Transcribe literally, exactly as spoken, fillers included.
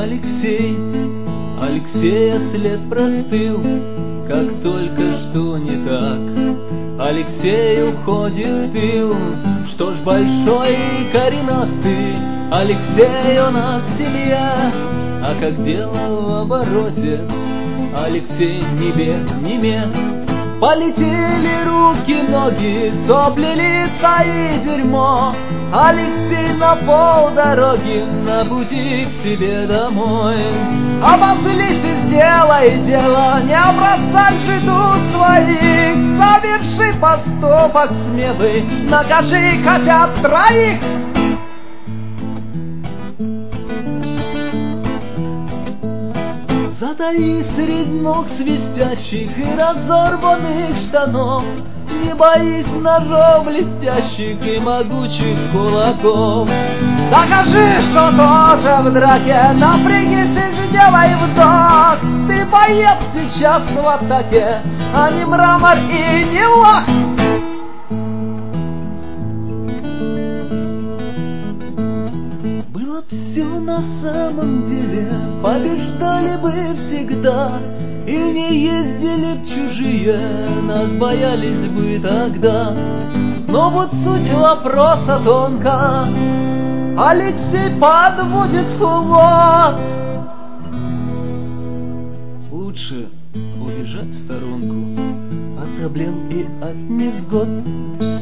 Алексей. Алексея след простыл, как только что не так. Алексей уходит в тыл, что ж большой и коренастый. Алексей у нас семья, а как дело в обороте, Алексей ни бег, ни мех. Полетели руки, ноги, сопли, лица и дерьмо. Алексей на полдороги, на пути к себе домой. Обозлись и сделай дело, не бросай же тут своих. Соверши поступок смелый, накажи хотя бы троих. Затаи средь ног свистящих и разорванных штанов, не боись ножов блестящих и могучих кулаков. Докажи, что тоже в драке, напрягись и сделай вдох. Ты боец сейчас в атаке, а не мрамор и не лак. Было б все на самом деле, побеждали бы всегда, и не ездили б чужие, нас боялись бы тогда. Но вот суть вопроса тонка, Алексей подводит флот. Лучше убежать в сторонку от проблем и от невзгод.